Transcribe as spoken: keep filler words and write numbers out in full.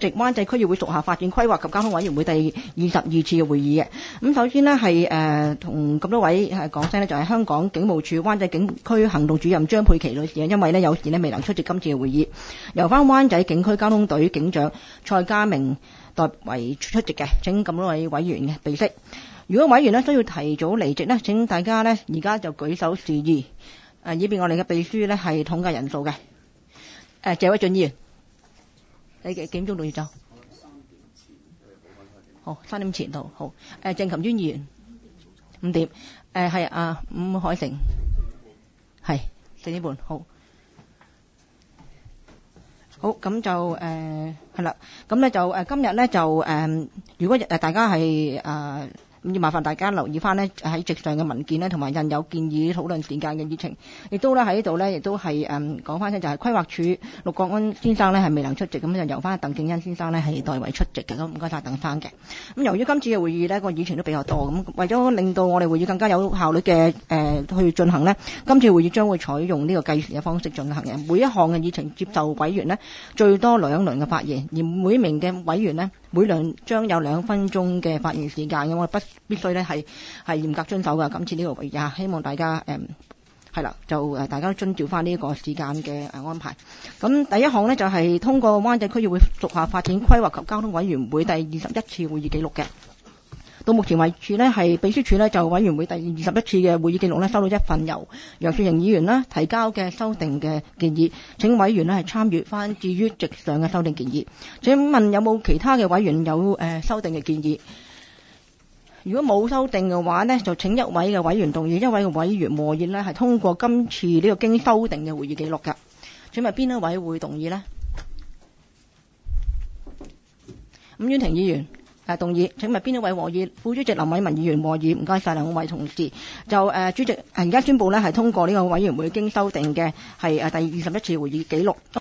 席灣仔區議會屬下發展規劃及交通委員會第二十二次嘅會議嘅。咁首先呢，係誒同咁多位係講聲呢，就係、是、香港警務處灣仔警區行動主任張佩琪女士，因為呢有事呢未能出席今次嘅會議，由翻灣仔警區交通隊警長蔡家明代為出席嘅。請咁多位委員嘅備悉。如果委員呢需要提早離席呢，請大家呢而家就舉手示意，誒以便我哋嘅秘書呢係統計人數嘅。誒、呃、謝偉俊議員，你幾點鐘到要走？好，三點前到。好，誒、呃、鄭琴娟議員，五點。誒係啊，伍海成，係四點半。好，好咁就誒係啦。咁咧就誒、呃、今日咧就誒、呃，如果誒大家係誒。呃咁要麻煩大家留意翻呢喺席上嘅文件呢，同埋印有建議討論時間嘅議程，亦都咧喺呢度呢，亦都係誒講翻呢就係規劃署陸國安先生呢係未能出席，咁就由翻鄧敬恩先生呢係代為出席嘅。咁唔該晒鄧生嘅。咁由於今次嘅會議呢個議程都比較多，咁為咗令到我哋會議更加有效率嘅誒、呃、去進行呢，今次會議將會採用呢個計時嘅方式進行嘅。每一項嘅議程接受委員呢最多兩輪嘅發言，而每名嘅委員呢每輪將有兩分鐘嘅發言時間嘅。我哋不必須咧係係嚴格遵守㗎。今次呢個會議啊，希望大家誒係啦，就誒大家都遵照翻呢個時間嘅誒安排。咁第一項呢，就係、是、通過灣仔區議會屬下發展規劃及交通委員會第二十一次會議記錄嘅。到目前為止呢，係秘書處呢就委員會第二十一次嘅會議記錄呢，收到一份由楊雪盈議員呢提交嘅修訂嘅建議，請委員呢係參閱翻。至於席上嘅修訂建議，請問有冇其他嘅委員有誒、呃、修訂嘅建議？如果冇修訂嘅話呢，就請一位嘅委員動議，一位嘅委員和議呢係通過今次呢個經修訂嘅會議記錄㗎。請問邊一位會動議呢？伍婉婷議員。誒動議，請問邊一位和議？副主席林偉文議員和議，唔該晒兩位同事。就誒、呃、主席，而家宣布呢係通過呢個委員會經修訂嘅係誒第二十一次會議記錄。